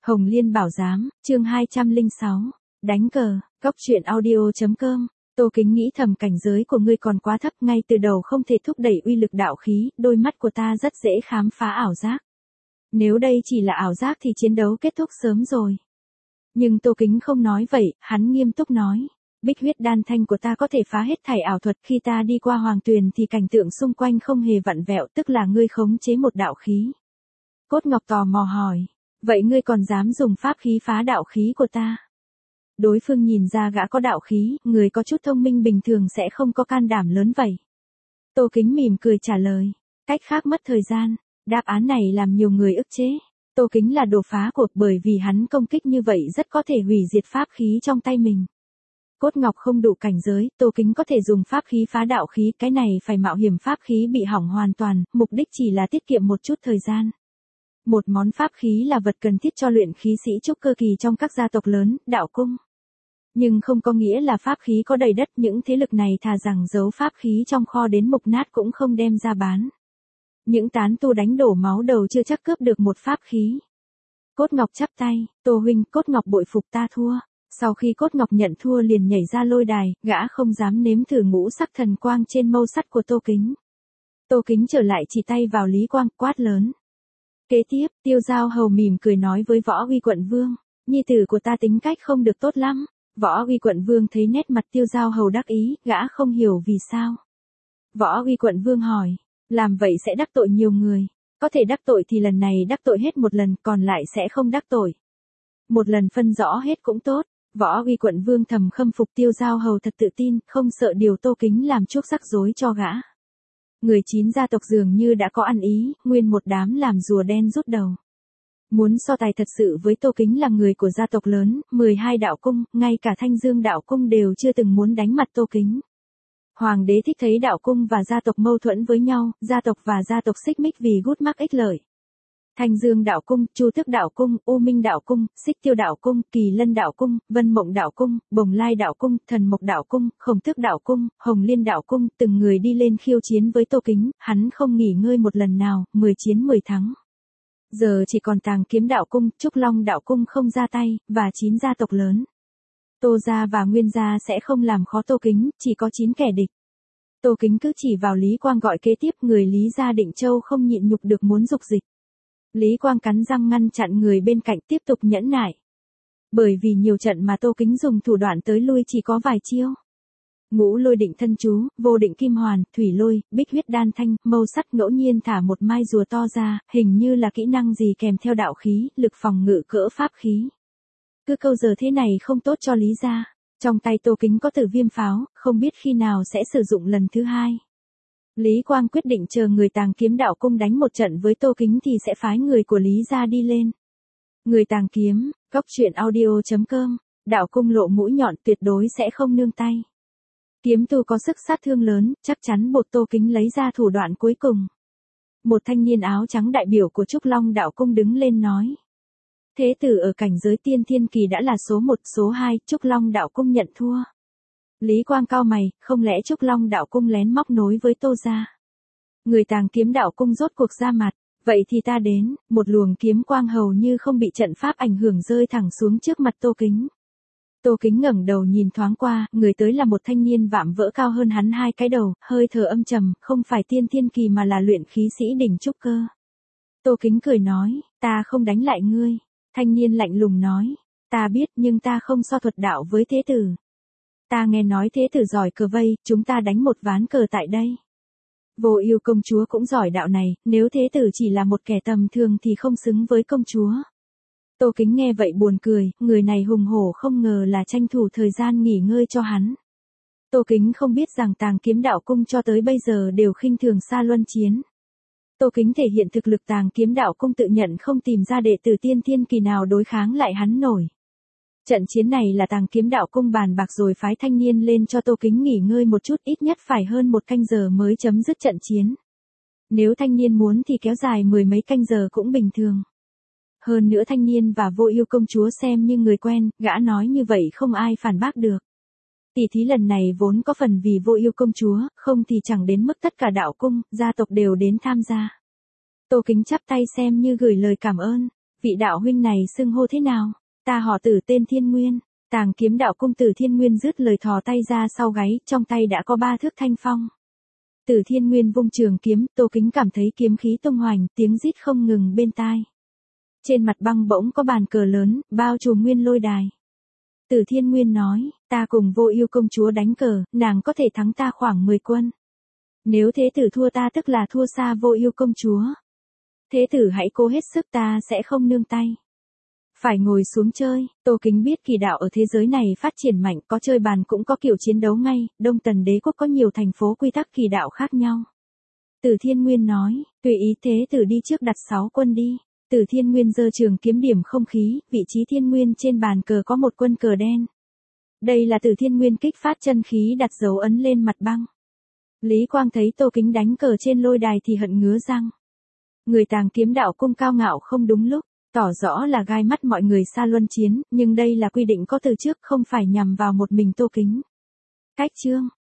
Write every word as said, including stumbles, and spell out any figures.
Hồng Liên Bảo Giám, chương hai trăm lẻ sáu, đánh cờ, góc truyện audio.com. Tô Kính nghĩ thầm cảnh giới của ngươi còn quá thấp, ngay từ đầu không thể thúc đẩy uy lực đạo khí, đôi mắt của ta rất dễ khám phá ảo giác. Nếu đây chỉ là ảo giác thì chiến đấu kết thúc sớm rồi. Nhưng Tô Kính không nói vậy, hắn nghiêm túc nói. Bích huyết đan thanh của ta có thể phá hết thảy ảo thuật, khi ta đi qua hoàng tuyền thì cảnh tượng xung quanh không hề vặn vẹo, tức là ngươi khống chế một đạo khí. Cốt Ngọc tò mò hỏi, vậy ngươi còn dám dùng pháp khí phá đạo khí của ta? Đối phương nhìn ra gã có đạo khí, người có chút thông minh bình thường sẽ không có can đảm lớn vậy. Tô Kính mỉm cười trả lời, cách khác mất thời gian, đáp án này làm nhiều người ức chế. Tô Kính là đồ phá cuộc, bởi vì hắn công kích như vậy rất có thể hủy diệt pháp khí trong tay mình. Cốt Ngọc không đủ cảnh giới, Tô Kính có thể dùng pháp khí phá đạo khí, cái này phải mạo hiểm pháp khí bị hỏng hoàn toàn, mục đích chỉ là tiết kiệm một chút thời gian. Một món pháp khí là vật cần thiết cho luyện khí sĩ trúc cơ kỳ trong các gia tộc lớn, đạo cung. Nhưng không có nghĩa là pháp khí có đầy đất, những thế lực này thà rằng giấu pháp khí trong kho đến mục nát cũng không đem ra bán. Những tán tu đánh đổ máu đầu chưa chắc cướp được một pháp khí. Cốt Ngọc chắp tay, Tô huynh, Cốt Ngọc bội phục, ta thua. Sau khi Cốt Ngọc nhận thua liền nhảy ra lôi đài, gã không dám nếm thử ngũ sắc thần quang trên mâu sắt của Tô Kính. Tô Kính trở lại chỉ tay vào Lý Quang, quát lớn. Kế tiếp, Tiêu Giao Hầu mỉm cười nói với Võ Uy Quận Vương, nhi tử của ta tính cách không được tốt lắm. Võ Uy Quận Vương thấy nét mặt Tiêu Giao Hầu đắc ý, gã không hiểu vì sao. Võ Uy Quận Vương hỏi, làm vậy sẽ đắc tội nhiều người, có thể đắc tội thì lần này đắc tội hết một lần, còn lại sẽ không đắc tội. Một lần phân rõ hết cũng tốt. Võ Uy Quận Vương thầm khâm phục Tiêu Giao Hầu thật tự tin, không sợ điều Tô Kính làm chuốc rắc rối cho gã. Người chín gia tộc dường như đã có ăn ý, nguyên một đám làm rùa đen rút đầu. Muốn so tài thật sự với Tô Kính là người của gia tộc lớn, mười hai đạo cung, ngay cả Thanh Dương đạo cung đều chưa từng muốn đánh mặt Tô Kính. Hoàng đế thích thấy đạo cung và gia tộc mâu thuẫn với nhau, gia tộc và gia tộc xích mích vì gút mắc ích lợi. Thanh Dương đạo cung, Chu Tước đạo cung, U Minh đạo cung, Xích Tiêu đạo cung, Kỳ Lân đạo cung, Vân Mộng đạo cung, Bồng Lai đạo cung, Thần Mộc đạo cung, Khổng Tước đạo cung, Hồng Liên đạo cung, từng người đi lên khiêu chiến với Tô Kính, hắn không nghỉ ngơi một lần nào, mười chiến mười thắng. Giờ chỉ còn Tàng Kiếm đạo cung, Trúc Long đạo cung không ra tay, và chín gia tộc lớn. Tô gia và Nguyên gia sẽ không làm khó Tô Kính, chỉ có chín kẻ địch. Tô Kính cứ chỉ vào Lý Quang gọi kế tiếp, người Lý gia Định Châu không nhịn nhục được muốn dục dịch. Lý Quang cắn răng ngăn chặn người bên cạnh tiếp tục nhẫn nại. Bởi vì nhiều trận mà Tô Kính dùng thủ đoạn tới lui chỉ có vài chiêu. Ngũ lôi định thân chú, vô định kim hoàn, thủy lôi, bích huyết đan thanh, mâu sắt, ngẫu nhiên thả một mai rùa to ra, hình như là kỹ năng gì kèm theo đạo khí, lực phòng ngự cỡ pháp khí. Cứ câu giờ thế này không tốt cho Lý gia. Trong tay Tô Kính có tử viêm pháo, không biết khi nào sẽ sử dụng lần thứ hai. Lý Quang quyết định chờ người Tàng Kiếm đạo cung đánh một trận với Tô Kính thì sẽ phái người của Lý gia đi lên. Người Tàng Kiếm, góc truyện audio.com, đạo cung lộ mũi nhọn tuyệt đối sẽ không nương tay. Kiếm tu có sức sát thương lớn, chắc chắn buộc Tô Kính lấy ra thủ đoạn cuối cùng. Một thanh niên áo trắng đại biểu của Trúc Long đạo cung đứng lên nói. Thế tử ở cảnh giới tiên thiên kỳ đã là số một, số hai, Trúc Long đạo cung nhận thua. Lý Quang cau mày, không lẽ Trúc Long đạo cung lén móc nối với Tô gia? Người Tàng Kiếm đạo cung rốt cuộc ra mặt, vậy thì ta đến, một luồng kiếm quang hầu như không bị trận pháp ảnh hưởng rơi thẳng xuống trước mặt Tô Kính. Tô Kính ngẩng đầu nhìn thoáng qua, người tới là một thanh niên vạm vỡ cao hơn hắn hai cái đầu, hơi thở âm trầm, không phải tiên thiên kỳ mà là luyện khí sĩ đỉnh trúc cơ. Tô Kính cười nói, ta không đánh lại ngươi. Thanh niên lạnh lùng nói, ta biết nhưng ta không so thuật đạo với thế tử. Ta nghe nói thế tử giỏi cờ vây, chúng ta đánh một ván cờ tại đây. Vô Ưu công chúa cũng giỏi đạo này, nếu thế tử chỉ là một kẻ tầm thường thì không xứng với công chúa. Tô Kính nghe vậy buồn cười, người này hùng hổ không ngờ là tranh thủ thời gian nghỉ ngơi cho hắn. Tô Kính không biết rằng Tàng Kiếm đạo cung cho tới bây giờ đều khinh thường Sa Luân chiến. Tô Kính thể hiện thực lực Tàng Kiếm đạo cung tự nhận không tìm ra đệ tử tiên thiên kỳ nào đối kháng lại hắn nổi. Trận chiến này là Tàng Kiếm đạo cung bàn bạc rồi phái thanh niên lên cho Tô Kính nghỉ ngơi một chút, ít nhất phải hơn một canh giờ mới chấm dứt trận chiến. Nếu thanh niên muốn thì kéo dài mười mấy canh giờ cũng bình thường. Hơn nữa thanh niên và Vô Ưu công chúa xem như người quen, gã nói như vậy không ai phản bác được. Tỷ thí lần này vốn có phần vì Vô Ưu công chúa, không thì chẳng đến mức tất cả đạo cung, gia tộc đều đến tham gia. Tô Kính chắp tay xem như gửi lời cảm ơn. Vị đạo huynh này xưng hô thế nào? Ta họ Tử tên Thiên Nguyên. Tàng Kiếm Đạo Cung Tử Thiên Nguyên dứt lời thò tay ra sau gáy, trong tay đã có ba thước thanh phong. Tử Thiên Nguyên vung trường kiếm, Tô Kính cảm thấy kiếm khí tung hoành, tiếng rít không ngừng bên tai. Trên mặt băng bỗng có bàn cờ lớn, bao trùm nguyên lôi đài. Tử Thiên Nguyên nói, ta cùng Vô Ưu công chúa đánh cờ, nàng có thể thắng ta khoảng mười quân. Nếu thế tử thua ta tức là thua xa Vô Ưu công chúa. Thế tử hãy cố hết sức, ta sẽ không nương tay. Phải ngồi xuống chơi. Tô Kính biết kỳ đạo ở thế giới này phát triển mạnh, có chơi bàn cũng có kiểu chiến đấu ngay, Đông Tần đế quốc có nhiều thành phố quy tắc kỳ đạo khác nhau. Tử Thiên Nguyên nói, tùy ý, thế tử đi trước đặt sáu quân đi. Tử Thiên Nguyên giơ trường kiếm điểm không khí, vị trí thiên nguyên trên bàn cờ có một quân cờ đen. Đây là Tử Thiên Nguyên kích phát chân khí đặt dấu ấn lên mặt băng. Lý Quang thấy Tô Kính đánh cờ trên lôi đài thì hận ngứa răng. Người Tàng Kiếm Đạo Cung cao ngạo không đúng lúc, tỏ rõ là gai mắt mọi người xa luân chiến, nhưng đây là quy định có từ trước, không phải nhằm vào một mình Tô Kính. Cách chương